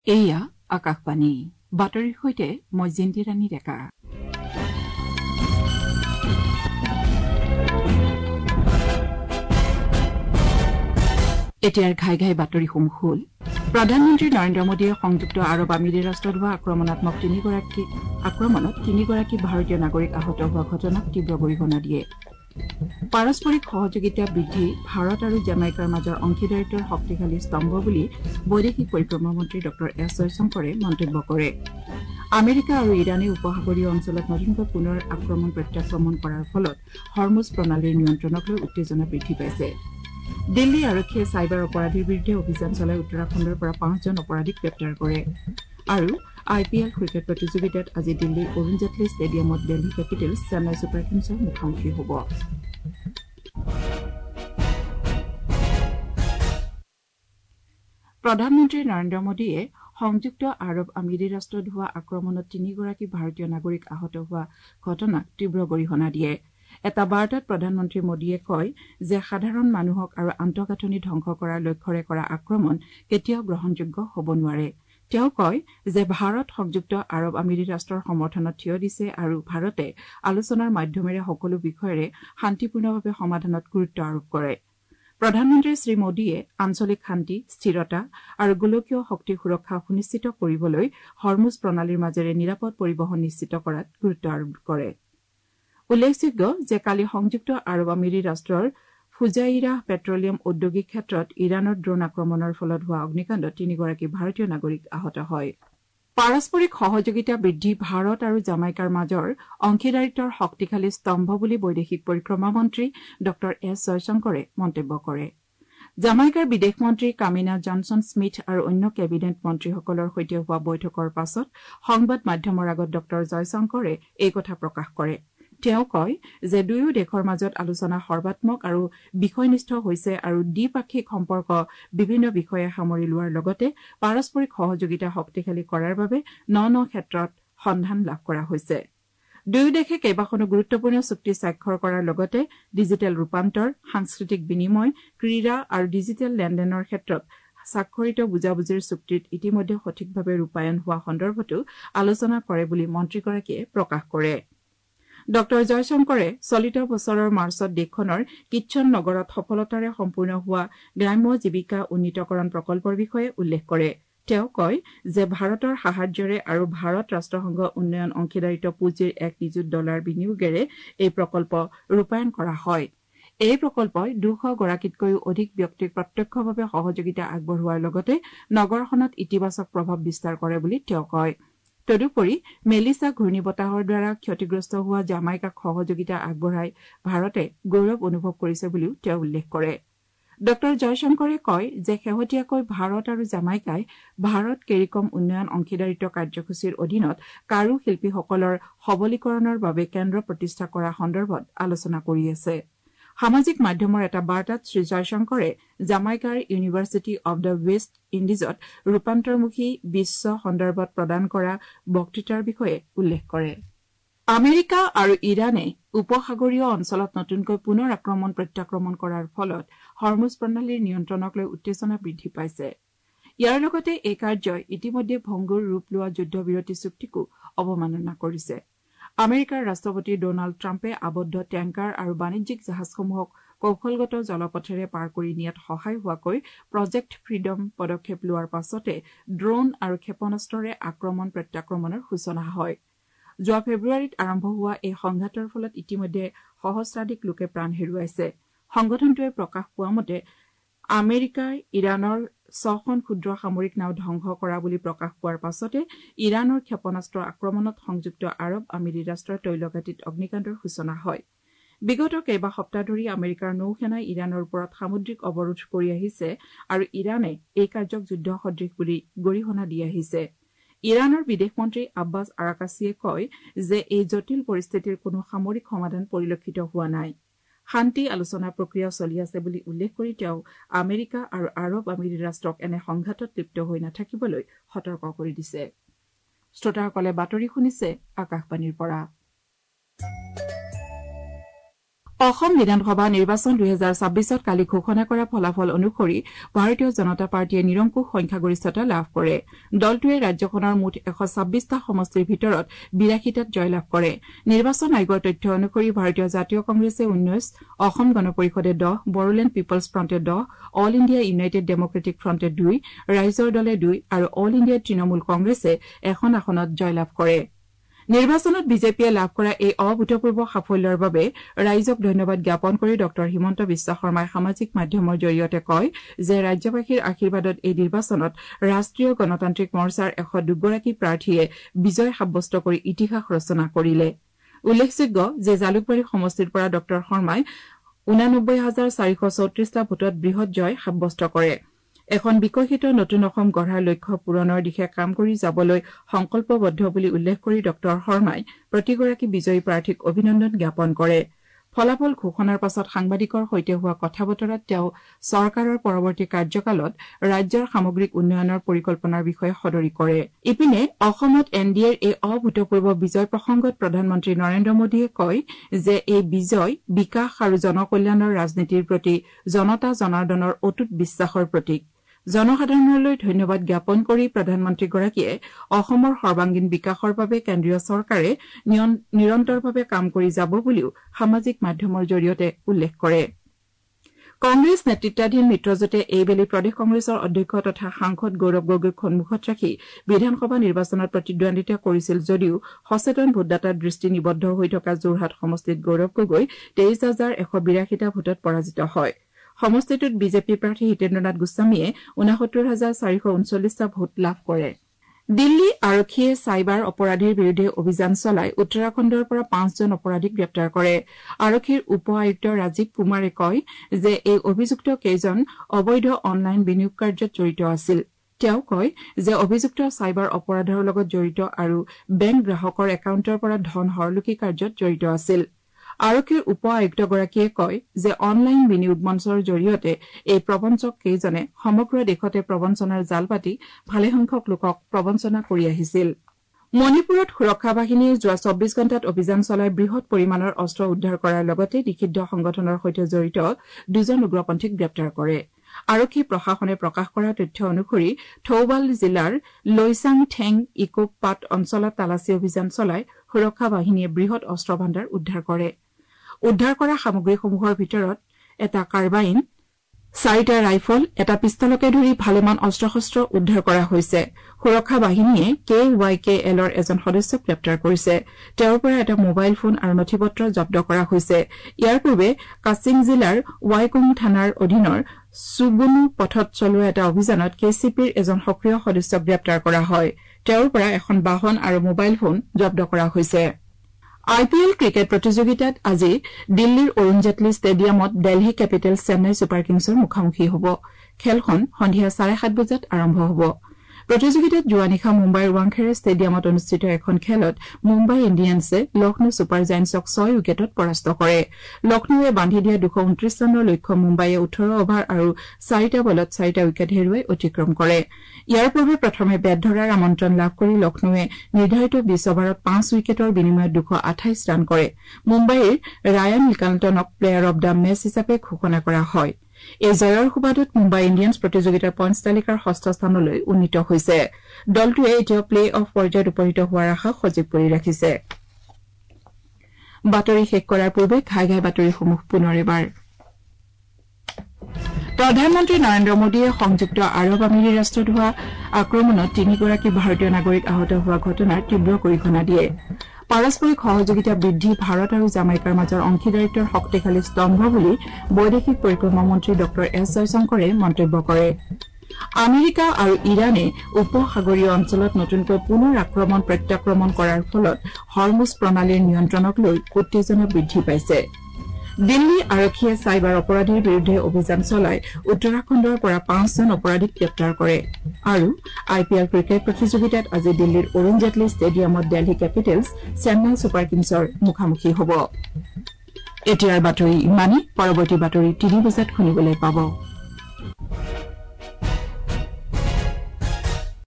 এয়া আকাশবাণী বাতৰিৰ সৈতে মই জিন্তি ৰাণী ডেকা। এতিয়াৰ ঘাই ঘাই বাতৰিসমূহ হ'ল প্ৰধানমন্ত্ৰী নৰেন্দ্ৰ মোদীয়ে সংযুক্ত আৰৱ আমিৰি ৰাষ্ট্ৰত হোৱা আক্ৰমণত তিনিগৰাকী ভাৰতীয় নাগৰিক আহত হোৱা ঘটনাক তীব্ৰ গৰিহণা দিয়ে। পাৰস্পৰিক সহযোগিতা বৃদ্ধি ভাৰত আৰু জামাইকাৰ মাজৰ অংশীদাৰিত্বৰ শক্তিশালী স্তম্ভ বুলি বৈদেশিক পৰিক্ৰমা মন্ত্ৰী ড এছ জয়শংকৰে মন্তব্য কৰে। আমেৰিকা আৰু ইৰাণে উপসাগৰীয় অঞ্চলত নতুনকৈ পুনৰ প্ৰত্যাক্ৰমণ কৰাৰ ফলত হৰমুজ প্ৰণালীৰ নিয়ন্ত্ৰণক লৈ উত্তেজনা বৃদ্ধি পাইছে। দিল্লী আৰক্ষীয়ে চাইবাৰ অপৰাধীৰ বিৰুদ্ধে অভিযান চলাই উত্তৰাখণ্ডৰ পৰা 5জন অপৰাধীক গ্ৰেপ্তাৰ কৰে। আৰু IPL ক্ৰিকেট প্ৰতিযোগিতাত আজি দিল্লীৰ অৰুণ জেটলী ষ্টেডিয়ামত দিল্লী কেপিটেলছ চেন্নাই ছুপাৰ কিংছৰ মুখামুখি হ'ব। প্ৰধানমন্ত্ৰী নৰেন্দ্ৰ মোদীয়ে সংযুক্ত আৰৱ আমিৰি ৰাষ্ট্ৰত হোৱা আক্ৰমণত তিনিগৰাকী ভাৰতীয় নাগৰিক আহত হোৱা ঘটনাক তীব্ৰ গৰিহণা দিয়ে। এটা বাৰ্তাত প্ৰধানমন্ত্ৰী মোদীয়ে কয় যে সাধাৰণ মানুহক আৰু আন্তঃগাঁথনি ধ্বংস কৰাৰ লক্ষ্যৰে কৰা আক্ৰমণ কেতিয়াও গ্ৰহণযোগ্য হ'ব নোৱাৰে। তেওঁ কয় যে ভাৰত সংযুক্ত আৰৱ আমিৰি ৰাষ্ট্ৰৰ সমৰ্থনত থিয় দিছে আৰু ভাৰতে আলোচনাৰ মাধ্যমেৰে সকলো বিষয়েৰে শান্তিপূৰ্ণভাৱে সমাধানত গুৰুত্ব আৰোপ কৰে। প্ৰধানমন্ত্ৰী শ্ৰীমোদীয়ে আঞ্চলিক শান্তি স্থিৰতা আৰু গোলকীয় শক্তি সুৰক্ষা সুনিশ্চিত কৰিবলৈ হৰমুজ প্ৰণালীৰ মাজেৰে নিৰাপদ পৰিবহণ নিশ্চিত কৰাত গুৰুত্ব আৰোপ কৰে। উল্লেখযোগ্য যে কালি সংযুক্ত আৰৱ আমিৰি ৰাষ্ট্ৰৰ ফুজাইৰাহ পেট্ৰলিয়াম ঔদ্যোগিক ক্ষেত্ৰত ইৰাণৰ ড্ৰোন আক্ৰমণৰ ফলত হোৱা অগ্নিকাণ্ডত তিনিগৰাকী ভাৰতীয় নাগৰিক আহত হয়। পাৰস্পৰিক সহযোগিতা বৃদ্ধি ভাৰত আৰু জামাইকাৰ মাজৰ অংশীদাৰিত্বৰ শক্তিশালী স্তম্ভ বুলি বৈদেশিক পৰিক্ৰমা মন্ত্ৰী ড এছ জয়শংকৰে মন্তব্য কৰে। জামাইকাৰ বিদেশ মন্ত্ৰী কামিনা জনছন স্মিথ আৰু অন্য কেবিনেট মন্ত্ৰীসকলৰ সৈতে হোৱা বৈঠকৰ পাছত সংবাদ মাধ্যমৰ আগত ড জয়শংকৰে এই কথা প্ৰকাশ কৰে। তেওঁ কয় যে দুয়ো দেশৰ মাজত আলোচনা সৰ্বাত্মক আৰু বিষয়নিষ্ঠ হৈছে আৰু দ্বিপাক্ষিক সম্পৰ্ক বিভিন্ন বিষয়ে সামৰি লোৱাৰ লগতে পাৰস্পৰিক সহযোগিতা শক্তিশালী কৰাৰ বাবে ন ক্ষেত্ৰত সন্ধান লাভ কৰা হৈছে। দুয়ো দেশে কেইবাখনো গুৰুত্বপূৰ্ণ চুক্তি স্বাক্ষৰ কৰাৰ লগতে ডিজিটেল ৰূপান্তৰ সাংস্কৃতিক বিনিময় ক্ৰীড়া আৰু ডিজিটেল লেনদেনৰ ক্ষেত্ৰত স্বাক্ষৰিত বুজাবুজিৰ চুক্তিত ইতিমধ্যে সঠিকভাৱে ৰূপায়ণ হোৱা সন্দৰ্ভতো আলোচনা কৰে বুলি মন্ত্ৰীগৰাকীয়ে প্ৰকাশ কৰে। ড জয়শংকৰে চলিত বছৰৰ মাৰ্চত দেশখনৰ কিচ্ছন নগৰত সফলতাৰে সম্পূৰ্ণ হোৱা গ্ৰাম্য জীৱিকা উন্নীতকৰণ প্ৰকল্পৰ বিষয়ে উল্লেখ কৰে। তেওঁ কয় যে ভাৰতৰ সাহায্যৰে আৰু ভাৰত ৰাষ্ট্ৰসংঘ উন্নয়ন অংশীদাৰিত্ব পুঁজিৰ $1 নিযুত বিনিয়োগেৰে এই প্ৰকল্প ৰূপায়ণ কৰা হয়। এই প্ৰকল্পই 200 গৰাকীতকৈও অধিক ব্যক্তিক প্ৰত্যক্ষভাৱে সহযোগিতা আগবঢ়োৱাৰ লগতে নগৰখনত ইতিবাচক প্ৰভাৱ বিস্তাৰ কৰে বুলি তেওঁ কয়। তদুপৰি মেলিছা ঘূৰ্ণীবতাহৰ দ্বাৰা ক্ষতিগ্ৰস্ত হোৱা জামাইকাক সহযোগিতা আগবঢ়াই ভাৰতে গৌৰৱ অনুভৱ কৰিছে বুলিও তেওঁ উল্লেখ কৰে। ড জয়শংকৰে কয় যে শেহতীয়াকৈ ভাৰত আৰু জামাইকাই ভাৰত কেৰিকম উন্নয়ন অংশীদাৰিত্ব কাৰ্যসূচীৰ অধীনত কাৰু শিল্পীসকলৰ সবলীকৰণৰ বাবে কেন্দ্ৰ প্ৰতিষ্ঠা কৰা সন্দৰ্ভত আলোচনা কৰি আছে। সামাজিক মাধ্যমৰ এটা বাৰ্তাত শ্ৰীজয়শংকৰে জামাইকাৰ ইউনিভাৰ্চিটি অৱ দ্য ৱেষ্ট ইণ্ডিজত ৰূপান্তৰমুখী বিশ্ব সন্দৰ্ভত প্ৰদান কৰা বক্তৃতাৰ বিষয়ে উল্লেখ কৰে। আমেৰিকা আৰু ইৰাণে উপসাগৰীয় অঞ্চলত নতুনকৈ পুনৰ প্ৰত্যাক্ৰমণ কৰাৰ ফলত হৰমুজ প্ৰণালীৰ নিয়ন্ত্ৰণক লৈ উত্তেজনা বৃদ্ধি পাইছে। ইয়াৰ লগতে এই কাৰ্যই ইতিমধ্যে ভংগুৰ ৰূপ লোৱা যুদ্ধবিৰতি চুক্তিকো অৱমাননা কৰিছে। আমেৰিকাৰ ৰাষ্ট্ৰপতি ডনাল্ড ট্ৰাম্পে আবদ্ধ টেংকাৰ আৰু বাণিজ্যিক জাহাজসমূহক কৌশলগত জলপথেৰে পাৰ কৰি নিয়াত সহায় হোৱাকৈ প্ৰজেক্ট ফ্ৰীডম পদক্ষেপ লোৱাৰ পাছতে ড্ৰোন আৰু ক্ষেপণাস্ত্ৰৰে প্ৰত্যাক্ৰমণৰ সূচনা হয়। যোৱা ফেব্ৰুৱাৰীত আৰম্ভ হোৱা এই সংঘাতৰ ফলত ইতিমধ্যে সহস্ৰাধিক লোকে প্ৰাণ হেৰুৱাইছে। সংগঠনটোৱে প্ৰকাশ পোৱা মতে আমেৰিকাই ইৰাণৰ 6খন ক্ষুদ্ৰ সামৰিক নাও ধ্বংস কৰা বুলি প্ৰকাশ পোৱাৰ পাছতে ইৰাণৰ ক্ষেপণাস্ত্ৰ আক্ৰমণত সংযুক্ত আৰৱ আমিৰি ৰাষ্ট্ৰৰ তৈলঘাটীত অগ্নিকাণ্ডৰ সূচনা হয়। বিগত কেইবা সপ্তাহ ধৰি আমেৰিকাৰ নৌসেনাই ইৰাণৰ ওপৰত সামুদ্ৰিক অৱৰোধ কৰি আহিছে আৰু ইৰাণে এই কাৰ্যক যুদ্ধ সদৃশ বুলি গৰিহণা দি আহিছে। ইৰাণৰ বিদেশ মন্ত্ৰী আব্বাছ আৰাকাচিয়ে কয় যে এই জটিল পৰিস্থিতিৰ কোনো সামৰিক সমাধান পৰিলক্ষিত হোৱা নাই। শান্তি আলোচনা প্ৰক্ৰিয়া চলি আছে বুলি উল্লেখ কৰি তেওঁ আমেৰিকা আৰু আৰৱ আমিৰি ৰাষ্ট্ৰক এনে সংঘাতত লিপ্ত হৈ নাথাকিবলৈ সতৰ্ক কৰি দিছে। শ্ৰোতাসকলে বাতৰি শুনিছে আকাশবাণীৰ পৰা। অসম বিধানসভা নিৰ্বাচন 2024ত কালি ঘোষণা কৰা ফলাফল অনুসৰি ভাৰতীয় জনতা পাৰ্টীয়ে নিৰংকুশ সংখ্যাগৰিষ্ঠতা লাভ কৰে। দলটোৱে ৰাজ্যখনৰ মুঠ 126টা সমষ্টিৰ ভিতৰত 82টাত জয়লাভ কৰে। নিৰ্বাচন আয়োগৰ তথ্য অনুসৰি ভাৰতীয় জাতীয় কংগ্ৰেছে 19, অসম গণ পৰিষদে 10, বড়োলেণ্ড পিপলছ ফ্ৰণ্টে 10, অল ইণ্ডিয়া ইউনাইটেড ডেমক্ৰেটিক ফ্ৰণ্টে 2, ৰাইজৰ দলে 2 আৰু অল ইণ্ডিয়া তৃণমূল কংগ্ৰেছে এখন আসনত জয়লাভ কৰে। নিৰ্বাচনত বিজেপিয়ে লাভ কৰা এই অভূতপূৰ্ব সাফল্যৰ বাবে ৰাইজক ধন্যবাদ জ্ঞাপন কৰি ড হিমন্ত বিশ্ব শৰ্মাই সামাজিক মাধ্যমৰ জৰিয়তে কয় যে ৰাজ্যবাসীৰ আশীৰ্বাদত এই নিৰ্বাচনত ৰাষ্ট্ৰীয় গণতান্ত্ৰিক মৰ্চাৰ 102গৰাকী প্ৰাৰ্থীয়ে বিজয় সাব্যস্ত কৰি ইতিহাস ৰচনা কৰিলে। উল্লেখযোগ্য যে জালুকবাৰী সমষ্টিৰ পৰা ড শৰ্মাই 89,434টা ভোটত বৃহৎ জয় সাব্যস্ত কৰে। এখন বিকশিত নতুন অসম গঢ়াৰ লক্ষ্য পূৰণৰ দিশে কাম কৰি যাবলৈ সংকল্পবদ্ধ বুলি উল্লেখ কৰি ড শৰ্মাই প্ৰতিগৰাকী বিজয়ী প্ৰাৰ্থীক অভিনন্দন জ্ঞাপন কৰে। ফলাফল ঘোষণাৰ পাছত সাংবাদিকৰ সৈতে হোৱা কথা বতৰাত তেওঁ চৰকাৰৰ পৰৱৰ্তী কাৰ্যকালত ৰাজ্যৰ সামগ্ৰিক উন্নয়নৰ পৰিকল্পনাৰ বিষয়ে সদৰি কৰে। ইপিনে অসমত এনডিএৰ এই অভূতপূৰ্ব বিজয় প্ৰসংগত প্ৰধানমন্ত্ৰী নৰেন্দ্ৰ মোদীয়ে কয় যে এই বিজয় বিকাশ আৰু জনকল্যাণৰ ৰাজনীতিৰ প্ৰতি জনতা জনাৰ্দনৰ অটুট বিশ্বাসৰ প্ৰতীক। জনসাধাৰণলৈ ধন্যবাদ জ্ঞাপন কৰি প্ৰধানমন্ত্ৰীগৰাকীয়ে অসমৰ সৰ্বাংগীন বিকাশৰ বাবে কেন্দ্ৰীয় চৰকাৰে নিৰন্তৰভাৱে কাম কৰি যাব বুলিও সামাজিক মাধ্যমৰ জৰিয়তে উল্লেখ কৰে। কংগ্ৰেছ নেতৃত্বাধীন মিত্ৰজোঁটে এইবেলি প্ৰদেশ কংগ্ৰেছৰ অধ্যক্ষ তথা সাংসদ গৌৰৱ গগৈক সন্মুখত ৰাখি বিধানসভা নিৰ্বাচনত প্ৰতিদ্বন্দ্বিতা কৰিছিল যদিও সচেতন ভোটদাতাৰ দৃষ্টি নিবদ্ধ হৈ থকা যোৰহাট সমষ্টিত গৌৰৱ গগৈ 23,182টা ভোটত পৰাজিত হয়। সমষ্টিটোত বিজেপি প্ৰাৰ্থী হিতেন্দ্ৰনাথ গোস্বামীয়ে 69,439টা ভোট লাভ কৰে। দিল্লী আৰক্ষীয়ে চাইবাৰ অপৰাধীৰ বিৰুদ্ধে অভিযান চলাই উত্তৰাখণ্ডৰ পৰা 5জন অপৰাধীক গ্ৰেপ্তাৰ কৰে। আৰক্ষীৰ উপ আয়ুক্ত ৰাজীৱ কুমাৰে কয় যে এই অভিযুক্ত কেইজন অবৈধ অনলাইন বিনিয়োগ কাৰ্যত জড়িত আছিল। তেওঁ কয় যে অভিযুক্ত চাইবাৰ অপৰাধৰ লগত জড়িত আৰু বেংক গ্ৰাহকৰ একাউণ্টৰ পৰা ধন হৰলুকি কাৰ্যত জড়িত আছিল। আৰক্ষীৰ উপ আয়ুক্তগৰাকীয়ে কয় যে অনলাইন বিনিয়োগ মঞ্চৰ জৰিয়তে এই প্ৰবঞ্চক কেইজনে সমগ্ৰ দেশতে প্ৰবঞ্চনাৰ জাল পাতি ভালেসংখ্যক লোকক প্ৰবঞ্চনা কৰি আহিছিল। মণিপুৰত সুৰক্ষা বাহিনীয়ে যোৱা 24 ঘণ্টাত অভিযান চলাই বৃহৎ পৰিমাণৰ অস্ত্ৰ উদ্ধাৰ কৰাৰ লগতে নিষিদ্ধ সংগঠনৰ সৈতে জড়িত 2জন উগ্ৰপন্থীক গ্ৰেপ্তাৰ কৰে। আৰক্ষী প্ৰশাসনে প্ৰকাশ কৰা তথ্য অনুসৰি থৌবাল জিলাৰ লৈচাং ঠেং ইকোপ পাট অঞ্চলত তালাচী অভিযান চলাই সুৰক্ষা বাহিনীয়ে বৃহৎ অস্ত্ৰ ভাণ্ডাৰ উদ্ধাৰ কৰে। উদ্ধাৰ কৰা সামগ্ৰীসমূহৰ ভিতৰত এটা কাৰ্বাইন, 4টা ৰাইফল, এটা পিষ্টলকে ধৰি ভালেমান অস্ত্ৰ শস্ত্ৰ উদ্ধাৰ কৰা হৈছে। সুৰক্ষা বাহিনীয়ে KYKLৰ এজন সদস্যক গ্ৰেপ্তাৰ কৰিছে। তেওঁৰ পৰা এটা মোবাইল ফোন আৰু নথিপত্ৰ জব্দ কৰা হৈছে। ইয়াৰ পূৰ্বে কাছিং জিলাৰ ৱাইকং থানাৰ অধীনৰ চুগুনু পথত চলোৱা এটা অভিযানত KCPৰ এজন সক্ৰিয় সদস্যক গ্ৰেপ্তাৰ কৰা হয়। তেওঁৰ পৰা এখন বাহন আৰু মোবাইল ফোন জব্দ কৰা হৈছে। IPL ক্ৰিকেট প্ৰতিযোগিতাত আজি দিল্লীৰ অৰুণ জেটলী ষ্টেডিয়ামত দিল্লী কেপিটেলছ চেন্নাই ছুপাৰ কিংছৰ মুখামুখি হ'ব। খেলখন সন্ধিয়া 7:30 বজাত আৰম্ভ হ'ব। প্ৰতিযোগিতাত যোৱা নিশা মুম্বাইৰ ৱাংখেড়ে ষ্টেডিয়ামত অনুষ্ঠিত এখন খেলত মুম্বাই ইণ্ডিয়ানছে লক্ষ্ণৌ ছুপাৰ জায়েণ্টছক 6 উইকেটত পৰাস্ত কৰে। লক্ষ্ণৌৱে বান্ধি দিয়া 229 ৰানৰ লক্ষ্য মুম্বাইয়ে 18 অভাৰ আৰু 4টা বলত 4টা উইকেট হেৰুৱাই অতিক্ৰম কৰে। ইয়াৰ পূৰ্বে প্ৰথমে বেট ধৰাৰ আমন্ত্ৰণ লাভ কৰি লক্ষ্ণৌৱে নিৰ্ধাৰিত 20 অভাৰত 5 উইকেটৰ বিনিময়ত 228 ৰান কৰে। মুম্বাইৰ ৰায়ান নিকালটনক প্লেয়াৰ অব দ্য মেচ হিচাপে ঘোষণা কৰা হয়। এই জয়ৰ সুবাদত মুম্বাই ইণ্ডিয়ানছ প্ৰতিযোগিতাৰ পইণ্টছ তালিকাৰ 6ষ্ঠ স্থানলৈ উন্নীত হৈছে। দলটোৱে এতিয়া প্লে অফ পৰ্যায়ত উপনীত হোৱাৰ আশা সজীৱ কৰি ৰাখিছে। বাতৰি শেষ কৰাৰ পূৰ্বে ঘাই ঘাই বাতৰিসমূহ পুনৰ এবাৰ। প্ৰধানমন্ত্ৰী নৰেন্দ্ৰ মোদীয়ে সংযুক্ত আৰৱ আমিৰি ৰাষ্ট্ৰত হোৱা আক্ৰমণত 3গৰাকী ভাৰতীয় নাগৰিক আহত হোৱা ঘটনাৰ তীব্ৰ গৰিহণা দিয়ে। পাৰস্পৰিক সহযোগিতা বৃদ্ধি ভাৰত আৰু জামাইকাৰ মাজৰ অংশীদাৰিত্বৰ শক্তিশালী স্তম্ভ বুলি বৈদেশিক পৰিক্ৰমা মন্ত্ৰী ড এছ জয়শংকৰে মন্তব্য কৰে। আমেৰিকা আৰু ইৰাণে উপসাগৰীয় অঞ্চলত নতুনকৈ পুনৰ আক্ৰমণ প্ৰত্যাক্ৰমণ কৰাৰ ফলত হৰমুজ প্ৰণালীৰ নিয়ন্ত্ৰণক লৈ উত্তেজনা বৃদ্ধি পাইছে। দিল্লী আৰক্ষীয়ে চাইবাৰ অপৰাধীৰ বিৰুদ্ধে অভিযান চলাই উত্তৰাখণ্ডৰ পৰা 5জন অপৰাধীক গ্ৰেপ্তাৰ কৰে। আৰু IPL ক্ৰিকেট প্ৰতিযোগিতাত আজি দিল্লীৰ অৰুণ জেটলী ষ্টেডিয়ামত দিল্লী কেপিটেলছ চেন্নাই ছুপাৰ কিংছৰ মুখামুখি হ'ব। এতিয়াৰ বাতৰি ইমানেই। পৰৱৰ্তী বাতৰি 3 বজাত শুনিবলৈ পাব।